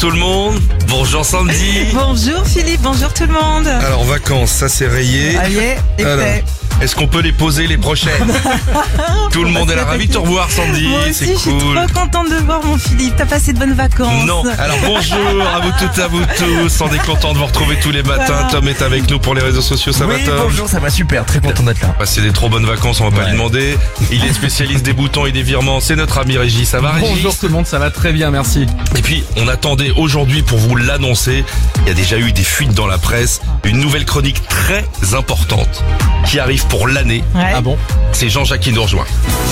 tout le monde. Bonjour Sandy. Bonjour Philippe, bonjour tout le monde. Alors vacances, ça c'est rayé. Allez, Alors, est-ce qu'on peut les poser les prochaines? Tout le monde est là, ravi de te revoir Sandy. Moi aussi, c'est je suis cool. trop contente de voir mon Philippe. T'as passé de bonnes vacances? Non. Alors bonjour à vous toutes, à vous tous. On est content de vous retrouver tous les matins. Voilà. Tom est avec nous pour les réseaux sociaux. Ça va Oui, Tom? bonjour, ça va super, très content d'être là. Passer des trop bonnes vacances, on va pas Ouais. lui demander. Il est spécialiste des boutons et des virements. C'est notre ami Régis. Ça va Régis? Bonjour tout le monde, ça va très bien, merci. Et puis, on attendait aujourd'hui pour vous l'annoncer. Il y a déjà eu des fuites dans la presse. Une nouvelle chronique très importante qui arrive pour l'année. Ouais. Ah bon? C'est Jean-Jacques qui nous rejoint.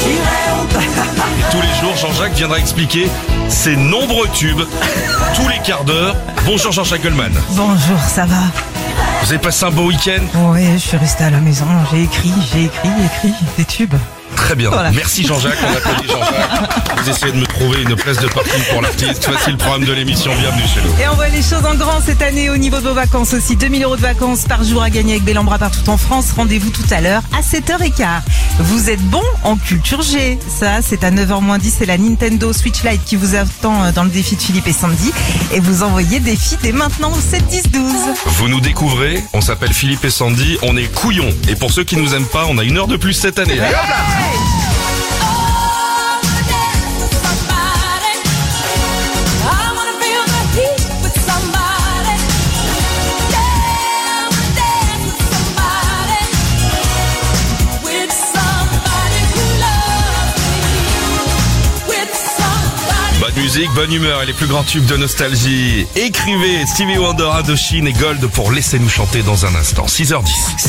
Et tous les jours, Jean-Jacques viendra expliquer ses nombreux tubes, tous les quarts d'heure. Bonjour Jean-Jacques Goldman. Bonjour, ça va? Vous avez passé un beau week-end? Oui, je suis restée à la maison. J'ai écrit des tubes. Très bien. Voilà. Merci Jean-Jacques. On applaudit Jean-Jacques. Vous essayez de me trouver une place de parking pour l'artiste. Voici le programme de l'émission. Bienvenue chez nous. Et on voit les choses en grand cette année au niveau de vos vacances aussi. 2000 € de vacances par jour à gagner avec Bellambra partout en France. Rendez-vous tout à l'heure à 7h15. Vous êtes bon en culture G. Ça, c'est à 9h-10. C'est la Nintendo Switch Lite qui vous attend dans le défi de Philippe et Sandy. Et vous envoyez défi dès maintenant au 7-10-12. Vous nous découvrez. On s'appelle Philippe et Sandy. On est couillons. Et pour ceux qui nous aiment pas, on a 1 heure de plus cette année. Allez, hop là! Bonne musique, bonne humeur et les plus grands tubes de nostalgie. Écrivez Stevie Wonder, Indochine et Gold pour Laissez-nous chanter dans un instant. 6h10.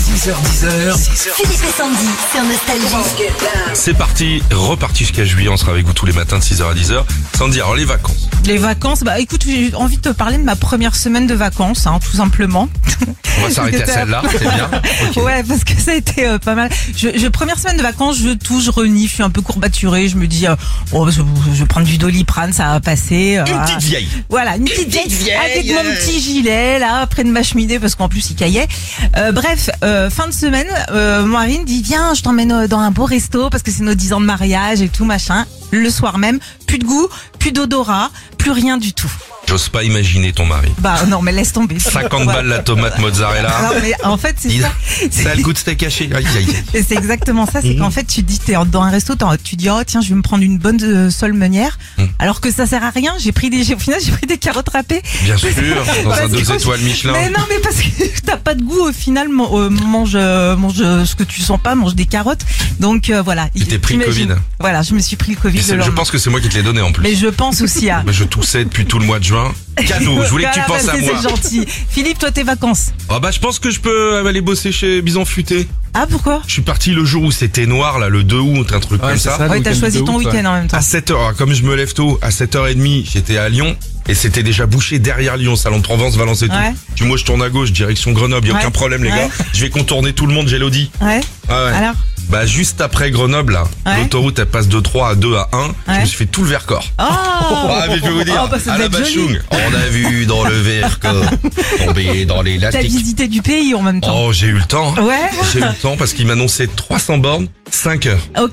6h10. Philippe et Sandy sur Nostalgie. C'est parti, reparti jusqu'à juillet. On sera avec vous tous les matins de 6h à 10h. Sandy, alors les vacances. Les vacances, bah écoute, j'ai envie de te parler de ma première semaine de vacances, tout simplement. On va s'arrêter à celle-là, c'est bien. Ok. Ouais, parce que ça a été pas mal. Première semaine de vacances, je renifle, je suis un peu courbaturée, je me dis, je vais prendre du Doliprane, ça va passer. Une petite vieille. Voilà, une petite vieille avec mon petit gilet là près de ma cheminée parce qu'en plus il caillait. Bref, fin de semaine, Marine dit viens, je t'emmène dans un beau resto parce que c'est nos 10 ans de mariage et tout machin. Le soir même, plus de goût, plus d'odorat, plus rien du tout. J'ose pas imaginer ton mari. Bah non, mais laisse tomber. 50 balles la tomate mozzarella. Non, mais en fait, c'est Il- ça. Ça a le goût de steak haché. Aïe, aïe, aïe. Et c'est exactement ça, c'est qu'en fait tu dis t'es dans un resto, tu dis oh tiens je vais me prendre une bonne sole meunière, alors que ça sert à rien. Au final j'ai pris des carottes râpées. Bien sûr, dans un Parce 2 que- étoiles Michelin. Mais non mais parce que t'as pas de goût au final, mange ce que tu sens pas, mange des carottes. Donc voilà. Tu t'es pris le T'imagines. Covid. Voilà, je me suis pris le Covid Et le je lendemain. pense que c'est moi qui te l'ai donné en plus. Mais je pense aussi à. Mais je toussais depuis tout le mois de juin. Cadeau, je voulais que tu Voilà, penses à merci, moi. C'est gentil. Philippe, toi tes vacances. Ah bah je pense que je peux aller bosser chez Bison Futé. Ah pourquoi? Je suis parti le jour où c'était noir, là, le 2 août, un truc Ouais, comme c'est ça. ça. Ouais, le t'as week-end choisi de ton août, week-end en même temps. À 7h, comme je me lève tôt, à 7h30, j'étais à Lyon. Et c'était déjà bouché derrière Lyon, Salon de Provence, Valence et tout. Ouais. Puis moi je tourne à gauche, direction Grenoble, y a Ouais. aucun problème les Ouais. gars. Je vais contourner tout le monde, j'ai l'audi. Ouais. Ah ouais. Alors? Bah juste après Grenoble là, Ouais. l'autoroute elle passe de 3 à 2 à 1, je Ouais. me suis fait tout le Vercors. Oh. Ah mais je vais vous dire, Oh, bah, ça à devait la être joli. Bachung, on a vu dans le Vercors tomber dans T'as l'élastique. visité du pays en même temps. Oh j'ai eu le temps. Ouais. J'ai eu le temps parce qu'il m'annonçait 300 bornes, 5 heures. Ok.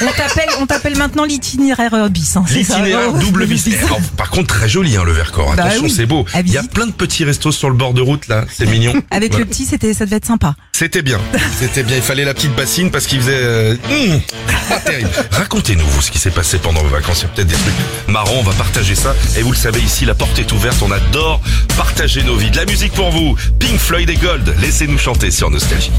On t'appelle maintenant l'itinéraire bis. C'est ça, L'itinéraire oh, double bis. Alors, par contre très joli le Vercors. Bah Attention oui. c'est beau. À Il y a visiter. plein de petits restos sur le bord de route là, c'est mignon. Avec Voilà. le petit, ça devait être sympa. C'était bien. Il fallait la petite bassine parce qu'il faisait pas terrible. Racontez-nous vous ce qui s'est passé pendant vos vacances. Il y a peut-être des trucs marrants. On va partager ça. Et vous le savez ici, la porte est ouverte. On adore partager nos vies. De la musique pour vous. Pink Floyd et Gold. Laissez-nous chanter sur Nostalgie.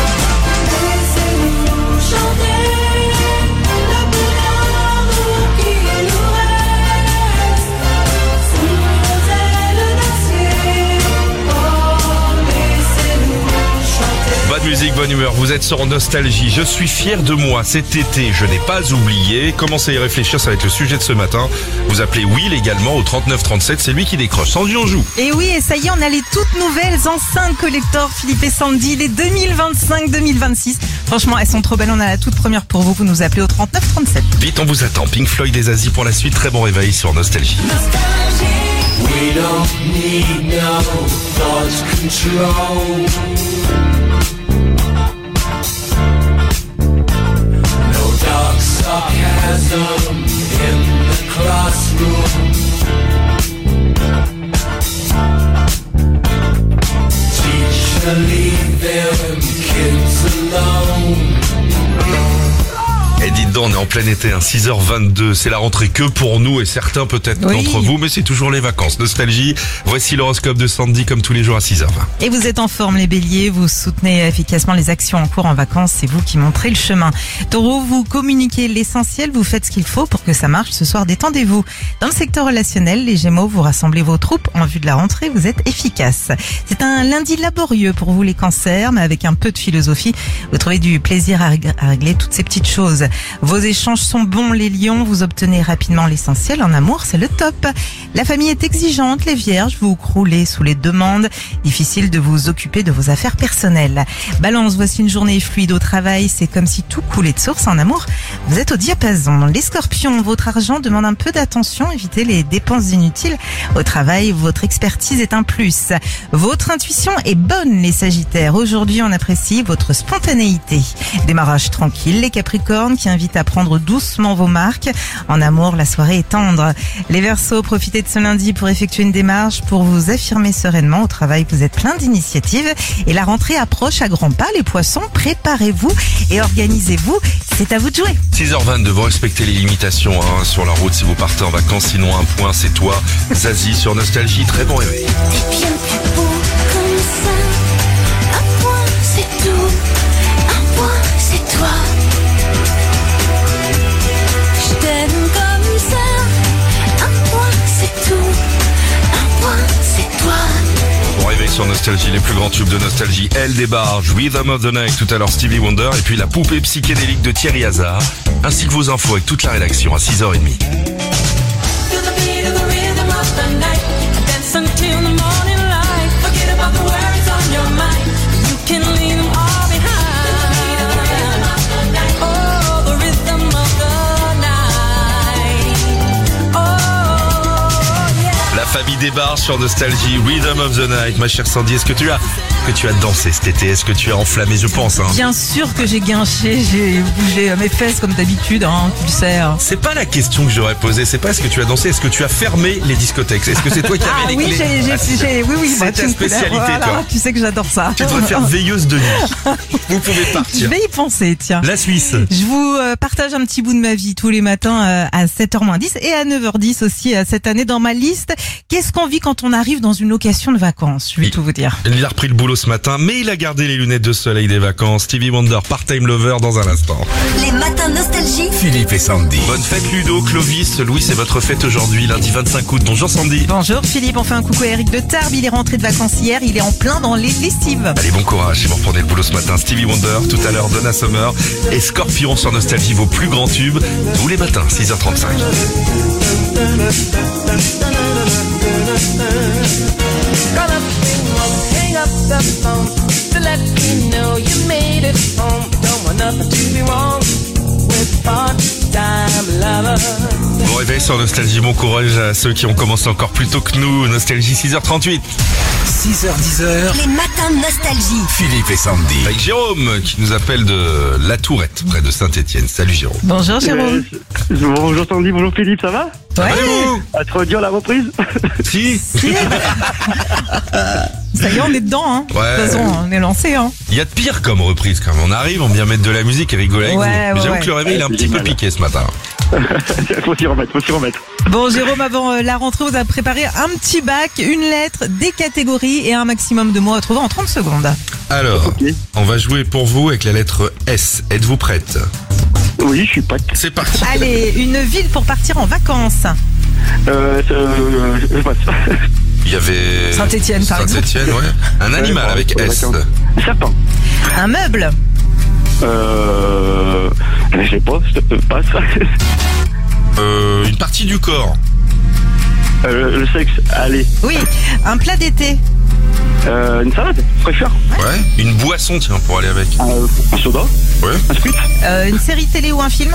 Bonne musique, bonne humeur. Vous êtes sur Nostalgie. Je suis fier de moi. Cet été, je n'ai pas oublié. Commencez à y réfléchir. Ça va être le sujet de ce matin. Vous appelez Will également au 3937. C'est lui qui décroche. Sandy, on joue. Et oui, et ça y est, on a les toutes nouvelles enceintes collector Philippe et Sandy, les 2025-2026. Franchement, elles sont trop belles. On a la toute première pour vous. Vous nous appelez au 3937. Vite, on vous attend. Pink Floyd et Zazie pour la suite. Très bon réveil sur Nostalgie. We don't need no thought control. No dark sarcasm in the classroom. alone. Et dites donc, on est en plein été, 6h22, c'est la rentrée que pour nous et certains peut-être Oui. d'entre vous, mais c'est toujours les vacances. Nostalgie, voici l'horoscope de Sandy comme tous les jours à 6h20. Et vous êtes en forme les béliers, vous soutenez efficacement les actions en cours en vacances, c'est vous qui montrez le chemin. Taureau, vous communiquez l'essentiel, vous faites ce qu'il faut pour que ça marche ce soir, détendez-vous. Dans le secteur relationnel, les gémeaux, vous rassemblez vos troupes en vue de la rentrée, vous êtes efficace. C'est un lundi laborieux pour vous les cancers, mais avec un peu de philosophie, vous trouvez du plaisir à régler toutes ces petites choses. Vos échanges sont bons les lions, vous obtenez rapidement l'essentiel, en amour c'est le top. La famille est exigeante, les vierges, vous croulez sous les demandes, difficile de vous occuper de vos affaires personnelles. Balance, voici une journée fluide au travail, c'est comme si tout coulait de source. En amour, vous êtes au diapason. Les scorpions, votre argent demande un peu d'attention, évitez les dépenses inutiles. Au travail, votre expertise est un plus. Votre intuition est bonne les sagittaires, aujourd'hui on apprécie votre spontanéité. Démarrage tranquille les capricornes qui invitent à prendre doucement vos marques. En amour, la soirée est tendre. Les Verseaux, profitez de ce lundi pour effectuer une démarche, pour vous affirmer sereinement. Au travail, vous êtes plein d'initiatives et la rentrée approche à grands pas. Les poissons, préparez-vous et organisez-vous. C'est à vous de jouer. 6h22, vous respectez les limitations sur la route si vous partez en vacances, sinon un point c'est toi. Zazie sur Nostalgie, très bon réveil. Bien plus beau comme ça. Un point, c'est tout. Un point, c'est toi. Je t'aime comme ça. Un point, c'est tout. Un point, c'est toi. Bon réveil sur Nostalgie, les plus grands tubes de Nostalgie. Elle débarque, Rhythm of the Night, tout à l'heure Stevie Wonder, et puis la poupée psychédélique de Thierry Hazard, ainsi que vos infos avec toute la rédaction à 6h30. To the beat of the rhythm of the night. Dance until the morning light. Forget about the worries on your mind. You can leave them all behind. Oh, the rhythm of the night. Oh, yeah. La famille débarque sur Nostalgie, Rhythm of the Night. Ma chère Sandy, est-ce que tu as dansé cet été? Est-ce que tu as enflammé, je pense Bien sûr que j'ai guinché, j'ai bougé mes fesses comme d'habitude, tu le sais. C'est pas la question que j'aurais posée, c'est pas est-ce que tu as dansé, est-ce que tu as fermé les discothèques? Est-ce que c'est toi qui avais les oui, clés? oui, c'est ta spécialité, voilà, toi. Tu sais que j'adore ça. Tu devrais faire veilleuse de nuit. Vous pouvez Je partir. vais y penser, tiens. La Suisse. Je vous partage un petit bout de ma vie tous les matins à 7h-10 et à 9h10 aussi cette année dans ma liste. Qu'est-ce qu'on vit quand on arrive dans une location de vacances? Je vais tout vous dire. Il a repris le boulot ce matin, mais il a gardé les lunettes de soleil des vacances. Stevie Wonder, part-time lover dans un instant. Les matins nostalgie. Philippe et Sandy. Bonne fête Ludo, Clovis, Louis, c'est votre fête aujourd'hui, lundi 25 août. Bonjour Sandy. Bonjour Philippe, on fait un coucou à Eric de Tarbes. Il est rentré de vacances hier, il est en plein dans les lessives. Allez, bon courage si vous reprenez le boulot ce matin. Stevie Wonder, tout à l'heure Donna Summer et Scorpion sur Nostalgie, vos plus grands tubes, tous les matins, 6h35. Hang up the phone to let me know you made it home. Don't want nothing to be wrong with part-time lover. Bon réveil sur Nostalgie, bon courage à ceux qui ont commencé encore plus tôt que nous. Nostalgie 6h38. 6h10. Les matins nostalgie. Philippe et Sandy. Avec Jérôme qui nous appelle de La Tourette, près de Saint-Etienne. Salut Jérôme. Bonjour Jérôme. Bonjour Sandy, bonjour Philippe, ça va? Ouais. Allez-vous À trop dur la reprise? Si. Si. Ça y est, on est dedans, Ouais. De toute façon, on est lancé, Il y a de pire comme reprise quand même. On arrive, on vient mettre de la musique et rigoler avec Ouais, vous. ouais, J'avoue ouais. que le réveil il est un petit peu piqué ce matin. Faut s'y remettre. Bon, Jérôme, avant la rentrée, vous avez préparé un petit bac, une lettre, des catégories et un maximum de mots à trouver en 30 secondes. Alors, Ok. on va jouer pour vous avec la lettre S. Êtes-vous prête? Oui, je suis prête. C'est parti. Allez, une ville pour partir en vacances. Je passe. Il y avait... Saint-Étienne, par exemple. Saint-Étienne, ouais. Un animal bon, avec pour les S. vacances. Serpent. Un meuble. Je sais pas, je te passe. Une partie du corps. Le sexe, allez. Oui, un plat d'été. Une salade, fraîcheur. Ouais. Une boisson, tiens, pour aller avec. Un soda. Ouais. Un squid. Une série télé ou un film.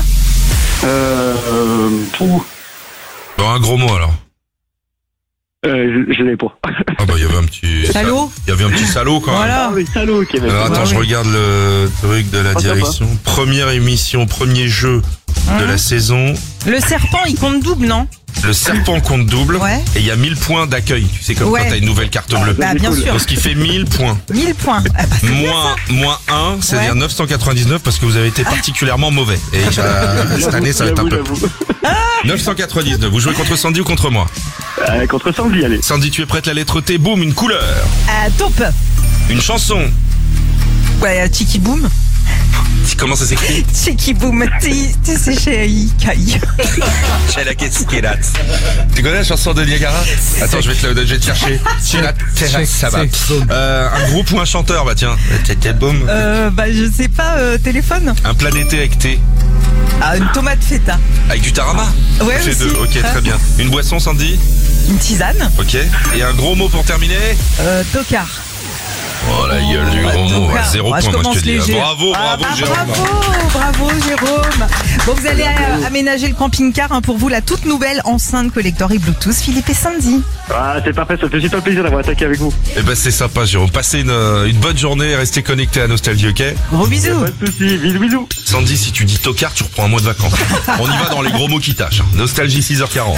Tout. Bon, un gros mot alors. Je l'ai pas. Ah bah il y avait un petit... Salaud. Il y avait un petit salaud quand même. Voilà. Ah oui, salaud, ok. Alors attends, Ah je oui. regarde le truc de la Ah, ça va. direction. Première émission, premier jeu de la saison. Le serpent, il compte double, non? le serpent compte double. Ouais. Et il y a 1000 points d'accueil. Tu sais, comme Ouais. quand t'as une nouvelle carte bleue. Bah, bien sûr. Donc, ce qui fait 1000 points. 1000 points. Ah, bah, c'est bien, Moins 1, c'est-à-dire Ouais. 999 parce que vous avez été particulièrement mauvais. Et cette année, ça va être un peu. J'avoue. 999. Vous jouez contre Sandy ou contre moi? Contre Sandy, allez. Sandy, tu es prête? La lettre T, boum, une couleur. Taupe. Une chanson. Ouais, Tiki Boom. Comment ça s'écrit? Tiki Boom. C'est chez Ikai. Chez la Keskerat. Tu connais la chanson de Niagara? Attends, je vais te chercher. Chez la terrasse, ça va. Un groupe ou un chanteur? Bah tiens. Boum. Bah, je sais pas, téléphone. Un plat d'été avec thé. Une tomate feta. Avec du tarama? Ouais, J'ai aussi. deux. Ok, très bien. Une boisson, Sandy? Une tisane. Ok. Et un gros mot pour terminer? Tocard. Oh la gueule du gros mot. Tocard. 0 Ouais, point, je moi je commence te dis. léger. Bravo, Jérôme. Bravo Jérôme. Bon, vous allez aménager le camping-car pour vous, la toute nouvelle enceinte collector et Bluetooth Philippe et Sandy. Ah, c'est parfait, ça fait super plaisir d'avoir attaqué avec vous. Eh ben c'est sympa, Jérôme. Passez une bonne journée et restez connectés à Nostalgie, ok? Gros bisous. Pas de soucis, bisous. Sandy, si tu dis tocard, tu reprends un mois de vacances. On y va dans les gros mots qui tâchent. Nostalgie 6h40.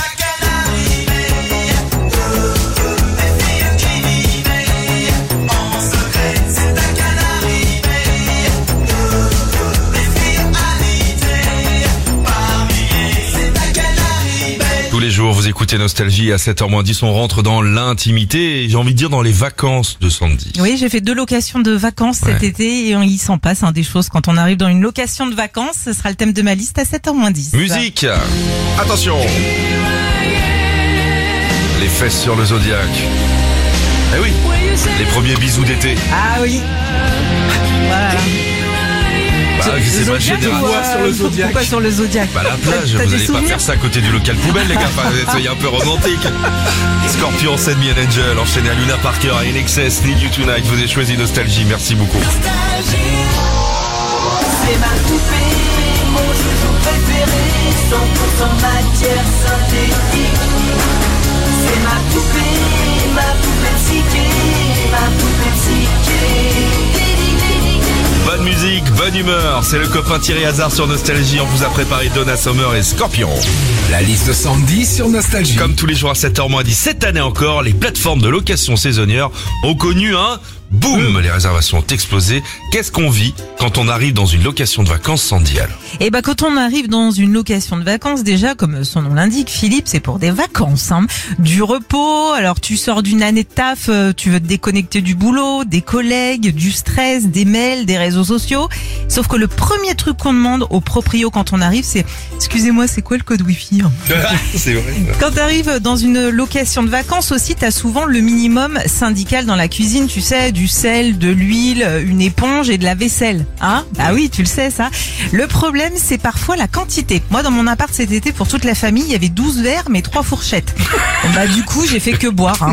Tous les jours, vous écoutez Nostalgie à 7h10, on rentre dans l'intimité et j'ai envie de dire dans les vacances de Sandy. Oui, j'ai fait 2 locations de vacances cet été et il s'en passe des choses quand on arrive dans une location de vacances. Ce sera le thème de ma liste à 7h10. Musique. Attention. Les fesses sur le Zodiac. Eh oui, les premiers bisous d'été. Ah oui. Voilà. Bah, c'est ma génération. Pourquoi sur le Zodiac? Bah, la plage, T'as vous des allez pas souvenirs faire ça à côté du local poubelle, les gars. Enfin, soyez un peu romantique. Scorpion, Send Me an Angel, enchaîné à Luna Parker, à NXS, Need You Tonight. Vous avez choisi Nostalgie. Merci beaucoup. C'est ma poupée, mon joujou préféré, 100% matière synthétique. C'est ma poupée psyché, ma poupée psyché. Bonne musique, bonne humeur. C'est le copain Thierry Hazard sur Nostalgie. On vous a préparé Donna Summer et Scorpion. La liste de Sandy sur Nostalgie. Comme tous les jours à 7h10, cette année encore, les plateformes de location saisonnière ont connu un boom. Les réservations ont explosé. Qu'est-ce qu'on vit quand on arrive dans une location de vacances, Sandy? Et bah quand on arrive dans une location de vacances, déjà comme son nom l'indique, Philippe, c'est pour des vacances, du repos. Alors tu sors d'une année de taf, tu veux te déconnecter du boulot, des collègues, du stress, des mails, des réseaux sociaux. Sauf que le premier truc qu'on demande au proprio quand on arrive, c'est excusez-moi, c'est quoi le code Wi-Fi? C'est vrai. Quand tu arrives dans une location de vacances aussi, t'as souvent le minimum syndical dans la cuisine, tu sais, du sel, de l'huile, une éponge et de la vaisselle. Ah oui, tu le sais ça. Le problème, c'est parfois la quantité. Moi, dans mon appart cet été, pour toute la famille, il y avait 12 verres, mais 3 fourchettes. Du coup, j'ai fait que boire.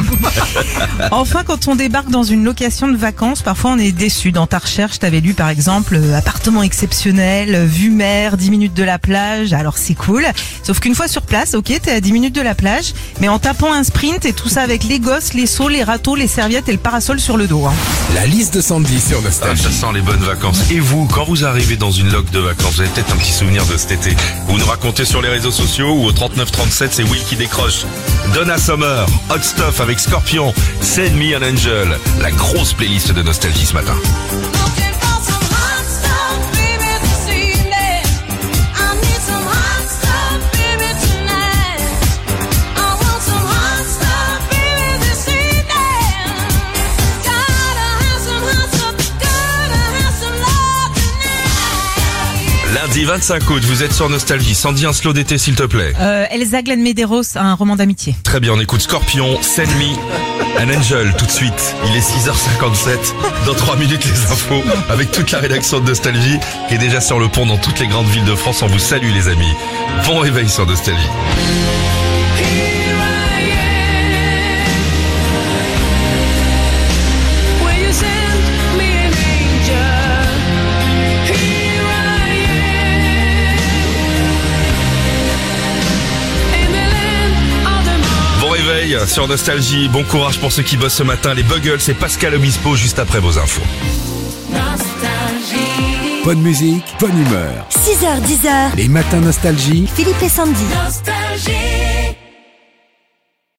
Enfin, quand on débarque dans une location de vacances, parfois on est déçu. Dans ta recherche, t'avais lu par exemple appartement exceptionnel, vue mer, 10 minutes de la plage. Alors c'est cool. Sauf qu'une fois sur place, ok, t'es à 10 minutes de la plage, mais en tapant un sprint et tout ça avec les gosses, les seaux, les râteaux, les serviettes et le parasol sur le dos. La liste de Sandy sur Ah, Nostalgie. ça sent les bonnes vacances. Et vous, quand vous arrivez dans une loc de vacances, vous avez peut-être un petit souvenir de cet été. Vous nous racontez sur les réseaux sociaux ou au 3937, c'est Will qui décroche. Donna Summer, Hot Stuff avec Scorpion, Send Me an Angel. La grosse playlist de Nostalgie ce matin. Looking for some hot stuff, baby, this evening. I need some hot stuff, baby, tonight. I want some hot stuff, baby, this evening. Gotta have some hot stuff, gotta have some love tonight. Lundi 25 août, vous êtes sur Nostalgie. Sandy, un slow d'été s'il te plaît. Elsa Glenn Medeiros, un roman d'amitié. Très bien, on écoute Scorpion, Send Me an Angel tout de suite. Il est 6h57. Dans 3 minutes, les infos avec toute la rédaction de Nostalgie qui est déjà sur le pont dans toutes les grandes villes de France. On vous salue les amis. Bon réveil sur Nostalgie. Here I am. Will you send me an angel? Here I am. In the land of the moon. Bon réveil sur Nostalgie. Bon courage pour ceux qui bossent ce matin. Les Buggles, c'est Pascal Obispo juste après vos infos. Nostalgie. Bonne musique, bonne humeur. 6h10, Les matins Nostalgie. Philippe et Sandy. Nostalgie.